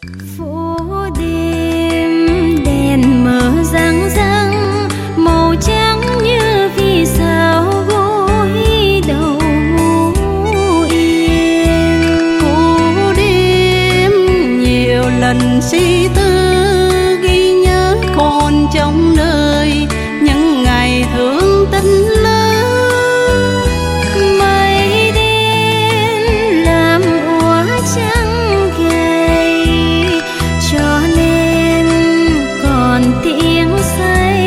phố đêm đèn mờ răng răng, màu trắng như vì sao gối đầu ngủ yên. Phố đêm nhiều lần suy tư, ghi nhớ còn trong đời những ngày thương tình lớn. Mây đen làm úa trắng gầy, cho nên còn tiếng say